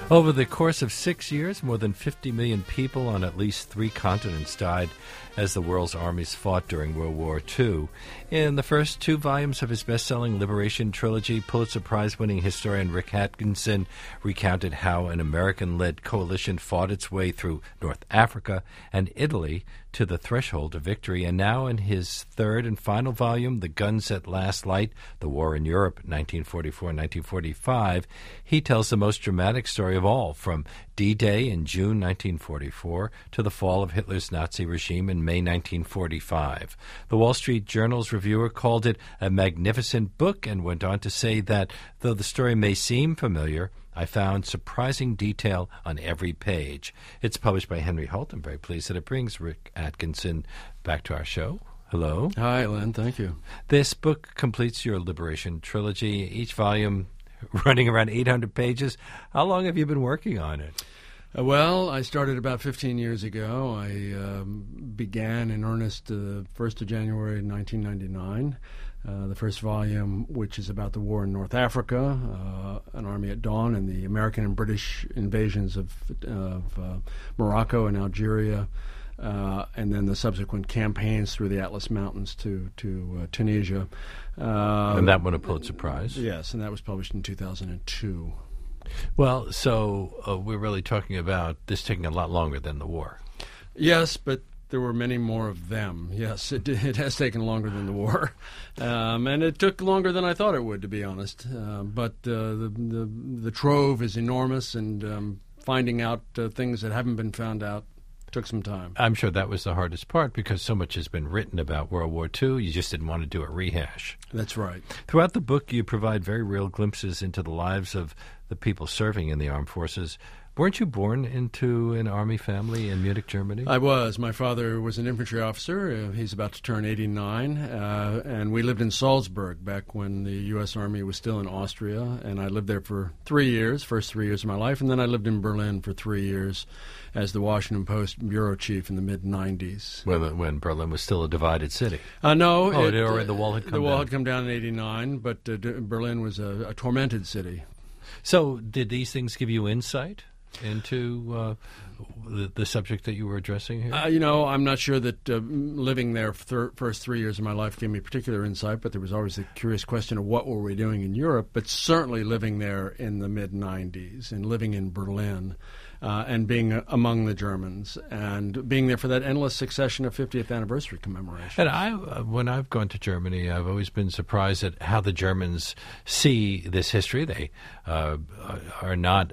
Over the course of 6 years, more than 50 million people on at least 3 continents died as the world's armies fought during World War II. In the first 2 volumes of his best-selling Liberation trilogy, Pulitzer Prize-winning historian Rick Atkinson recounted how an American-led coalition fought its way through North Africa and Italy to the threshold of victory. And now in his third and final volume, The Guns at Last Light, The War in Europe, 1944-1945, he tells the most dramatic story of all, from D-Day in June 1944 to the fall of Hitler's Nazi regime in May 1945. The Wall Street Journal's reviewer called it a magnificent book and went on to say that, though the story may seem familiar, I found surprising detail on every page. It's published by Henry Holt. I'm very pleased that it brings Rick Atkinson back to our show. Hello. Hi, Len. Thank you. This book completes your Liberation trilogy, each volume running around 800 pages. How long have you been working on it? Well, I started about 15 years ago. I began in earnest 1st of January 1999. The first volume, which is about the war in North Africa, An Army at Dawn, and the American and British invasions of Morocco and Algeria, and then the subsequent campaigns through the Atlas Mountains to Tunisia. And that won a Pulitzer Prize. Yes, and that was published in 2002. Well, so we're really talking about this taking a lot longer than the war. Yes, but there were many more of them. Yes, it has taken longer than the war, and it took longer than I thought it would, to be honest. But the trove is enormous, and finding out things that haven't been found out took some time. I'm sure that was the hardest part because so much has been written about World War II. You just didn't want to do a rehash. That's right. Throughout the book, you provide very real glimpses into the lives of the people serving in the armed forces. Weren't you born into an Army family in Munich, Germany? I was. My father was an infantry officer. He's about to turn 89. And we lived in Salzburg back when the U.S. Army was still in Austria. And I lived there for 3 years, first 3 years of my life. And then I lived in Berlin for 3 years as the Washington Post bureau chief in the mid-'90s. When Berlin was still a divided city? No. The wall had come down? The wall had come down in 89, but Berlin was a tormented city. So did these things give you insight into the subject that you were addressing here? I'm not sure that living there for first 3 years of my life gave me particular insight, but there was always the curious question of what were we doing in Europe. But certainly living there in the mid-'90s and living in Berlin and being among the Germans and being there for that endless succession of 50th anniversary commemorations. And when I've gone to Germany, I've always been surprised at how the Germans see this history. They are not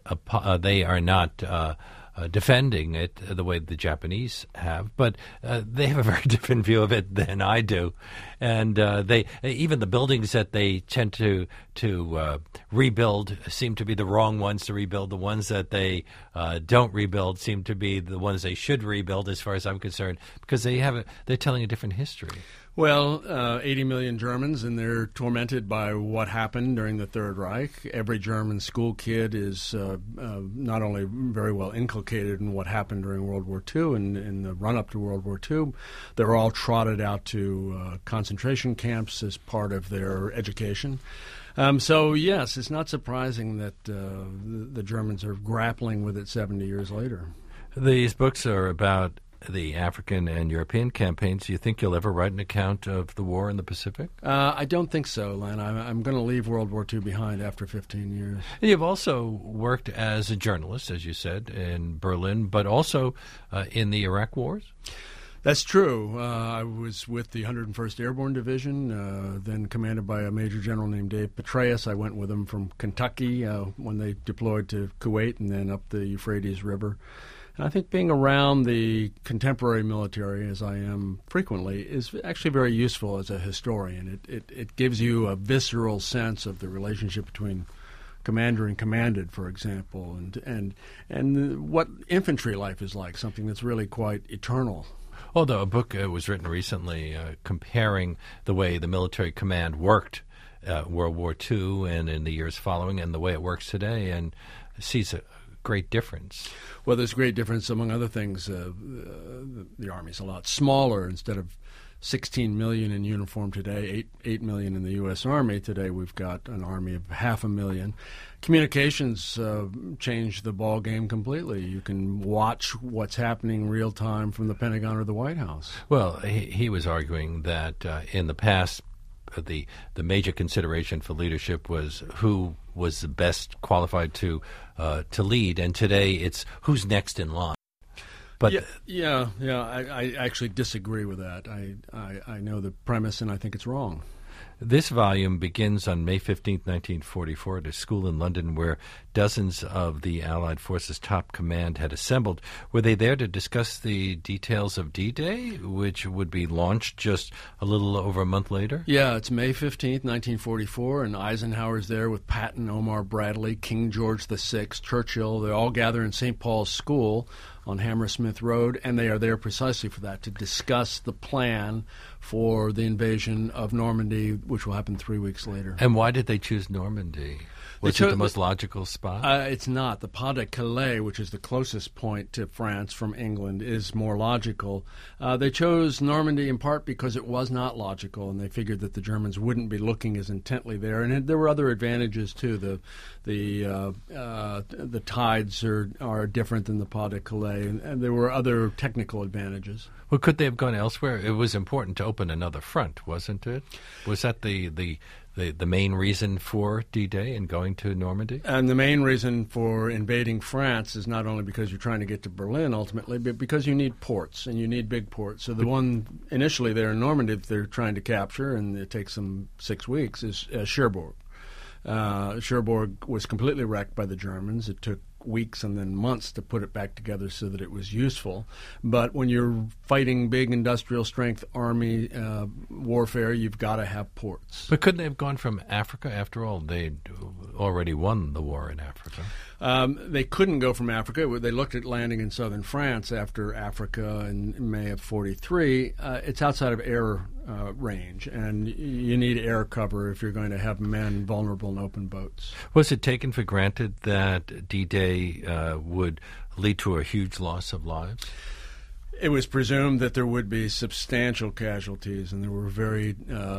defending it the way the Japanese have, but they have a very different view of it than I do. And even the buildings that they tend to rebuild seem to be the wrong ones to rebuild. The ones that they don't rebuild seem to be the ones they should rebuild, as far as I'm concerned, because they're telling a different history. Well, 80 million Germans, and they're tormented by what happened during the Third Reich. Every German school kid is not only very well inculcated in what happened during World War II and in the run-up to World War II, they're all trotted out to concentration camps as part of their education. So, yes, it's not surprising that the Germans are grappling with it 70 years later. These books are about the African and European campaigns. Do you think you'll ever write an account of the war in the Pacific? I don't think so, Len. I'm going to leave World War II behind after 15 years. You've also worked as a journalist, as you said, in Berlin, but also in the Iraq wars? That's true. I was with the 101st Airborne Division, then commanded by a Major General named Dave Petraeus. I went with him from Kentucky when they deployed to Kuwait and then up the Euphrates River. And I think being around the contemporary military, as I am frequently, is actually very useful as a historian. It gives you a visceral sense of the relationship between commander and commanded, for example, and what infantry life is like, something that's really quite eternal. Although a book was written recently comparing the way the military command worked World War II and in the years following and the way it works today, and sees a great difference. Well, there's great difference. Among other things, the Army's a lot smaller. Instead of 16 million in uniform today, 8 million in the U.S. Army. Today we've got an army of 500,000. Communications changed the ball game completely. You can watch what's happening real time from the Pentagon or the White House. Well, he was arguing that in the past, the major consideration for leadership was who was the best qualified to lead, and today it's who's next in line. But I actually disagree with that. I know the premise, and I think it's wrong. This volume begins on May 15, 1944, at a school in London where dozens of the Allied forces' top command had assembled. Were they there to discuss the details of D-Day, which would be launched just a little over a month later? Yeah, it's May 15th, 1944, and Eisenhower's there with Patton, Omar Bradley, King George VI, Churchill. They all gather in St. Paul's School on Hammersmith Road, and they are there precisely for that, to discuss the plan for the invasion of Normandy, which will happen 3 weeks later. And why did they choose Normandy? Was it the most logical spot? It's not. The Pas de Calais, which is the closest point to France from England, is more logical. They chose Normandy in part because it was not logical, and they figured that the Germans wouldn't be looking as intently there. And there were other advantages too. The tides are different than the Pas de Calais, and there were other technical advantages. Well, could they have gone elsewhere? It was important to open another front, wasn't it? Was that the main reason for D-Day and going to Normandy? And the main reason for invading France is not only because you're trying to get to Berlin ultimately, but because you need ports, and you need big ports. So the one initially there in Normandy that they're trying to capture, and it takes them 6 weeks, is Cherbourg. Cherbourg was completely wrecked by the Germans. It took weeks and then months to put it back together so that it was useful. But when you're fighting big industrial strength army warfare, you've got to have ports. But couldn't they have gone from Africa? After all, they'd already won the war in Africa. They couldn't go from Africa. They looked at landing in southern France after Africa in May of 43. It's outside of air range, and you need air cover if you're going to have men vulnerable in open boats. Was it taken for granted that D-Day would lead to a huge loss of lives? It was presumed that there would be substantial casualties, and there were very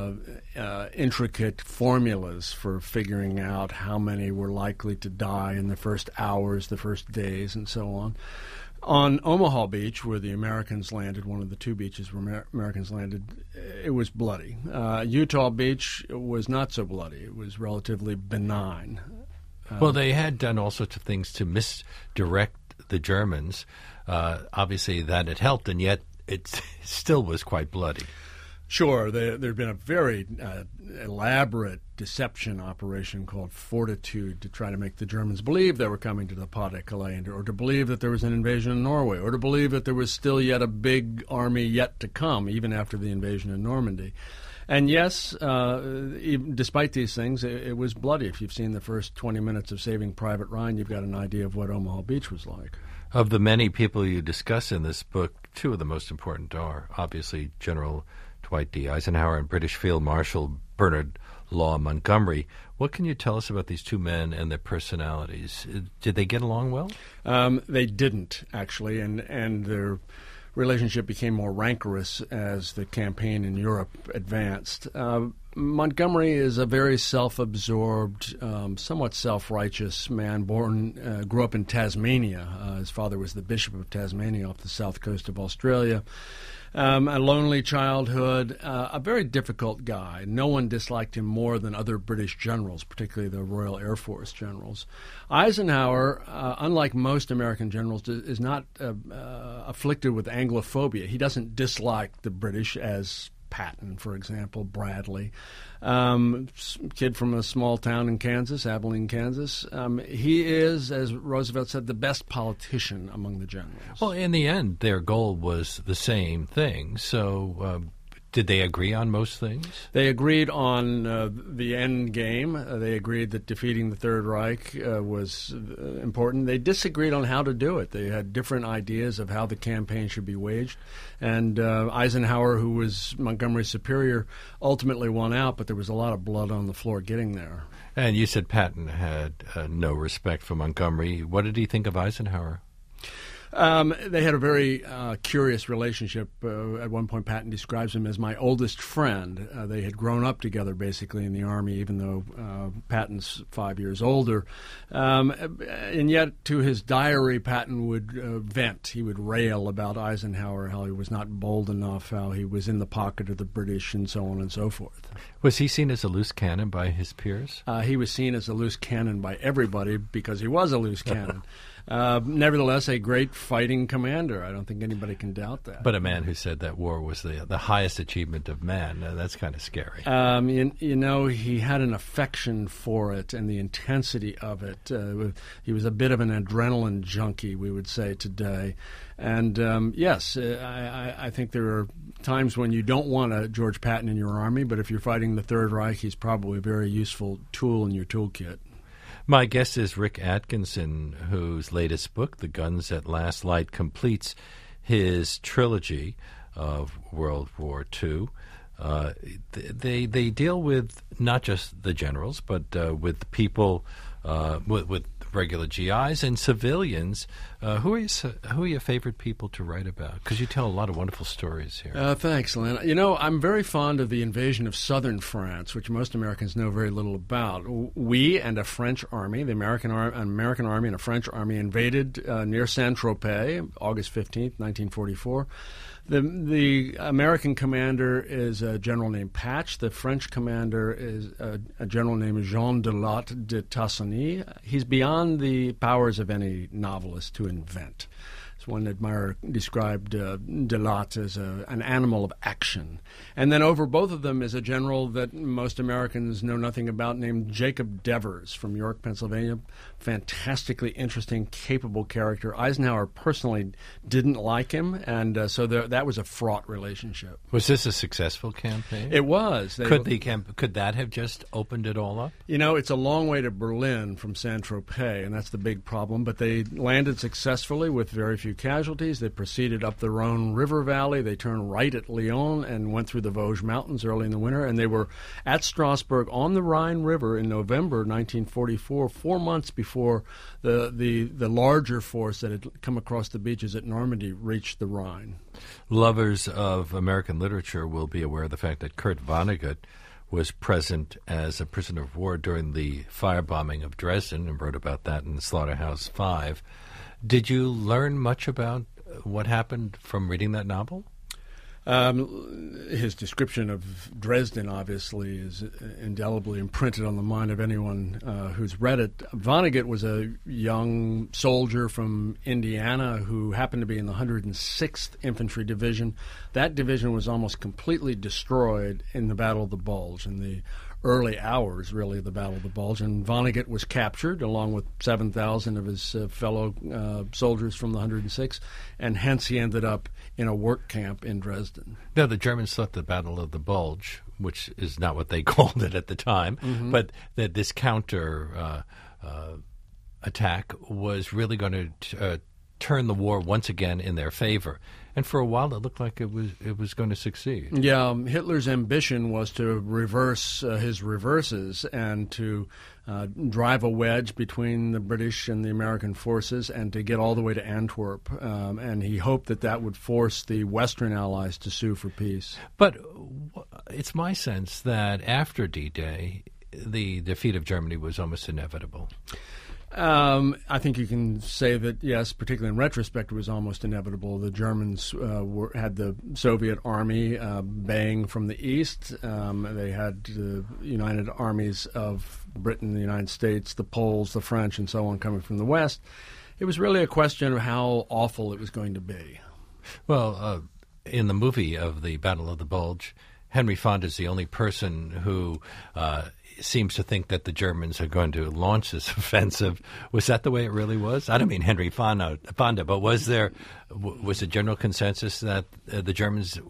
intricate formulas for figuring out how many were likely to die in the first hours, the first days, and so on. On Omaha Beach, where the Americans landed, one of the two beaches where Americans landed, it was bloody. Utah Beach was not so bloody. It was relatively benign. Well, they had done all sorts of things to misdirect the Germans. Obviously, that had helped, and yet it still was quite bloody. Sure. There had been a very elaborate deception operation called Fortitude to try to make the Germans believe they were coming to the Pas de Calais, or to believe that there was an invasion of Norway, or to believe that there was still yet a big army yet to come, even after the invasion of Normandy. And yes, despite these things, it was bloody. If you've seen the first 20 minutes of Saving Private Ryan, you've got an idea of what Omaha Beach was like. Of the many people you discuss in this book, two of the most important are obviously General Dwight D. Eisenhower and British Field Marshal Bernard Law Montgomery. What can you tell us about these two men and their personalities? Did they get along well? They didn't, actually, and their relationship became more rancorous as the campaign in Europe advanced. Montgomery is a very self-absorbed, somewhat self-righteous man, grew up in Tasmania. His father was the Bishop of Tasmania off the south coast of Australia. A lonely childhood, a very difficult guy. No one disliked him more than other British generals, particularly the Royal Air Force generals. Eisenhower, unlike most American generals, is not afflicted with Anglophobia. He doesn't dislike the British as Patton, for example, Bradley. Kid from a small town in Kansas, Abilene, Kansas. He is, as Roosevelt said, the best politician among the generals. Well, in the end, their goal was the same thing. So did they agree on most things? They agreed on the end game. They agreed that defeating the Third Reich was important. They disagreed on how to do it. They had different ideas of how the campaign should be waged. And Eisenhower, who was Montgomery's superior, ultimately won out, but there was a lot of blood on the floor getting there. And you said Patton had no respect for Montgomery. What did he think of Eisenhower? They had a very curious relationship. At one point, Patton describes him as my oldest friend. They had grown up together, basically, in the Army, even though Patton's 5 years older. And yet, to his diary, Patton would vent. He would rail about Eisenhower, how he was not bold enough, how he was in the pocket of the British, and so on and so forth. Was he seen as a loose cannon by his peers? He was seen as a loose cannon by everybody because he was a loose cannon. Nevertheless, a great fighting commander. I don't think anybody can doubt that. But a man who said that war was the highest achievement of man. That's kind of scary. You know, he had an affection for it and the intensity of it. He was a bit of an adrenaline junkie, we would say today. And yes, I think there are times when you don't want a George Patton in your army, but if you're fighting the Third Reich, he's probably a very useful tool in your toolkit. My guest is Rick Atkinson, whose latest book, The Guns at Last Light, completes his trilogy of World War II. They deal with not just the generals, but with people, with regular GIs and civilians. Who are your favorite people to write about? Because you tell a lot of wonderful stories here. Thanks, Lynn. You know, I'm very fond of the invasion of southern France, which most Americans know very little about. We and a French army, an American army and a French army, invaded near Saint-Tropez, August 15th, 1944. The American commander is a general named Patch. The French commander is a general named Jean de Latte de Tassigny. He's beyond the powers of any novelist to invent. As one admirer described de Latte as an animal of action. And then over both of them is a general that most Americans know nothing about named Jacob Devers from York, Pennsylvania. Fantastically interesting, capable character. Eisenhower personally didn't like him, and so that was a fraught relationship. Was this a successful campaign? It was. Could that have just opened it all up? You know, it's a long way to Berlin from Saint-Tropez, and that's the big problem. But they landed successfully with very few casualties. They proceeded up the Rhone River Valley. They turned right at Lyon and went through the Vosges Mountains early in the winter. And they were at Strasbourg on the Rhine River in November 1944, 4 months before the larger force that had come across the beaches at Normandy reached the Rhine. Lovers of American literature will be aware of the fact that Kurt Vonnegut was present as a prisoner of war during the firebombing of Dresden and wrote about that in Slaughterhouse-Five. Did you learn much about what happened from reading that novel? His description of Dresden, obviously, is indelibly imprinted on the mind of anyone who's read it. Vonnegut was a young soldier from Indiana who happened to be in the 106th Infantry Division. That division was almost completely destroyed in the Battle of the Bulge, in the early hours, really, of the Battle of the Bulge. And Vonnegut was captured, along with 7,000 of his fellow soldiers from the 106th, and hence he ended up in a work camp in Dresden. Now, the Germans thought the Battle of the Bulge, which is not what they called it at the time, but that this counter attack was really going to turn the war once again in their favor. And for a while, it looked like it was going to succeed. Yeah, Hitler's ambition was to reverse his reverses and to drive a wedge between the British and the American forces and to get all the way to Antwerp. And he hoped that would force the Western Allies to sue for peace. But it's my sense that after D-Day, the defeat of Germany was almost inevitable. I think you can say that, yes, particularly in retrospect, it was almost inevitable. The Germans had the Soviet army baying from the east. They had the united armies of Britain, the United States, the Poles, the French, and so on coming from the west. It was really a question of how awful it was going to be. Well, in the movie of the Battle of the Bulge, Henry Fonda is the only person who seems to think that the Germans are going to launch this offensive. Was that the way it really was? I don't mean Henry Fonda, but was there a general consensus that the Germans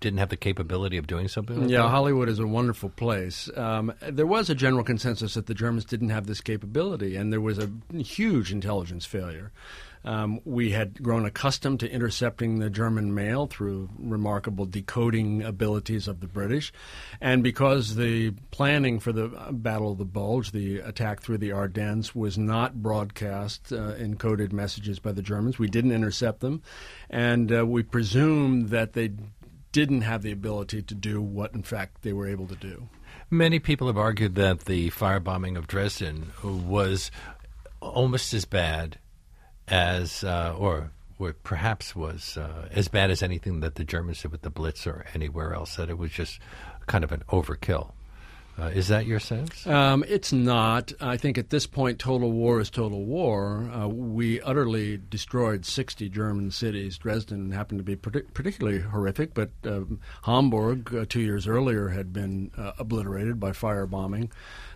didn't have the capability of doing something like that? Yeah, Hollywood is a wonderful place. There was a general consensus that the Germans didn't have this capability, and there was a huge intelligence failure. We had grown accustomed to intercepting the German mail through remarkable decoding abilities of the British. And because the planning for the Battle of the Bulge, the attack through the Ardennes, was not broadcast in coded messages by the Germans, we didn't intercept them. And we presumed that they didn't have the ability to do what, in fact, they were able to do. Many people have argued that the firebombing of Dresden was almost as bad as, or perhaps was as bad as anything that the Germans did with the Blitz or anywhere else, that it was just kind of an overkill. Is that your sense? It's not. I think at this point, total war is total war. We utterly destroyed 60 German cities. Dresden happened to be particularly horrific, but Hamburg, 2 years earlier, had been obliterated by firebombing.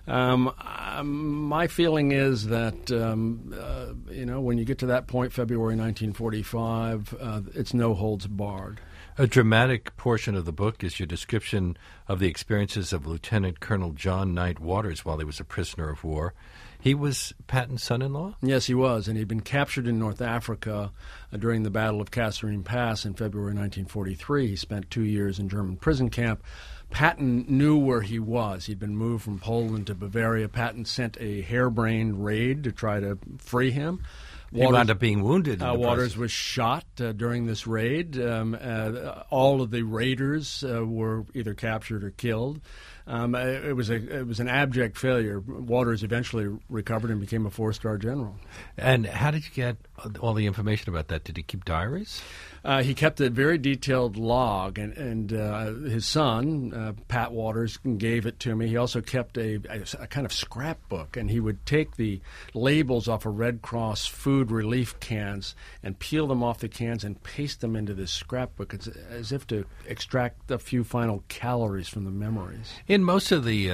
My feeling is that, when you get to that point, February 1945, it's no holds barred. A dramatic portion of the book is your description of the experiences of Lieutenant Colonel John Knight Waters while he was a prisoner of war. He was Patton's son-in-law? Yes, he was, and he'd been captured in North Africa during the Battle of Kasserine Pass in February 1943. He spent 2 years in German prison camp. Patton knew where he was. He'd been moved from Poland to Bavaria. Patton sent a harebrained raid to try to free him. He wound up being wounded. Waters was shot during this raid. All of the raiders were either captured or killed. It was an abject failure. Waters eventually recovered and became a 4-star general. And how did you get all the information about that? Did he keep diaries? He kept a very detailed log, and his son, Pat Waters, gave it to me. He also kept a kind of scrapbook, and he would take the labels off of Red Cross food relief cans and peel them off the cans and paste them into this scrapbook. It's as if to extract a few final calories from the memories. In most of the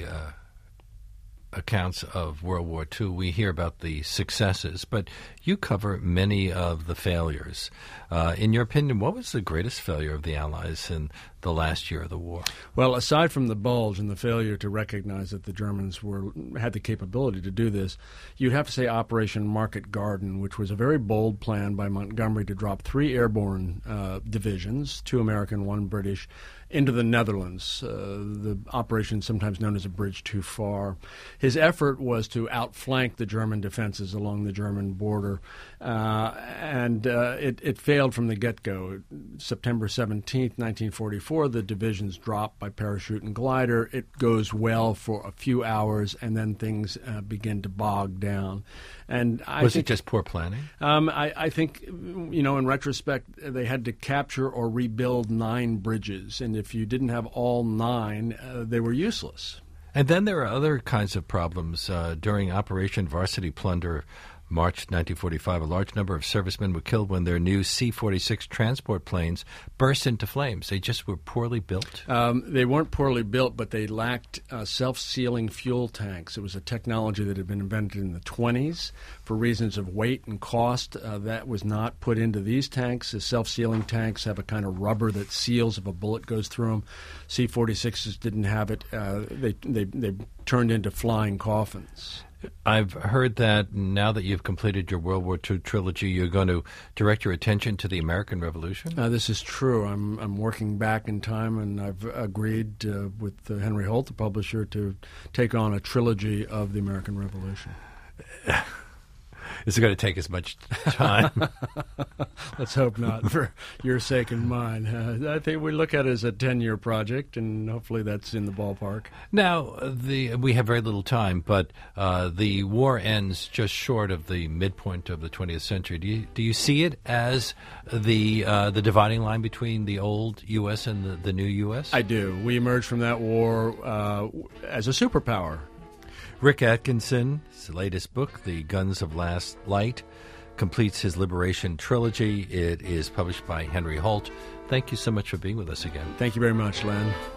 accounts of World War II, we hear about the successes, but you cover many of the failures. In your opinion, what was the greatest failure of the Allies in the last year of the war? Well, aside from the Bulge and the failure to recognize that the Germans had the capability to do this, you'd have to say Operation Market Garden, which was a very bold plan by Montgomery to drop 3 airborne divisions, 2 American, 1 British, into the Netherlands. The operation sometimes known as a bridge too far. His effort was to outflank the German defenses along the German border, and it failed from the get-go. September 17th, 1944, the divisions dropped by parachute and glider. It goes well for a few hours, and then things begin to bog down. And was it just poor planning? I think, in retrospect, they had to capture or rebuild 9 bridges, and if you didn't have all 9, they were useless. And then there are other kinds of problems. During Operation Varsity Plunder, March 1945, a large number of servicemen were killed when their new C-46 transport planes burst into flames. They just were poorly built? They weren't poorly built, but they lacked self-sealing fuel tanks. It was a technology that had been invented in the 1920s. For reasons of weight and cost, that was not put into these tanks. The self-sealing tanks have a kind of rubber that seals if a bullet goes through them. C-46s didn't have it. They turned into flying coffins. I've heard that now that you've completed your World War II trilogy, you're going to direct your attention to the American Revolution? This is true. I'm working back in time, and I've agreed with Henry Holt, the publisher, to take on a trilogy of the American Revolution. Is it going to take as much time? Let's hope not, for your sake and mine. I think we look at it as a 10-year project, and hopefully that's in the ballpark. Now, we have very little time, but the war ends just short of the midpoint of the 20th century. Do you see it as the dividing line between the old U.S. and the new U.S.? I do. We emerged from that war as a superpower. Rick Atkinson's latest book, The Guns of Last Light, completes his Liberation trilogy. It is published by Henry Holt. Thank you so much for being with us again. Thank you very much, Len.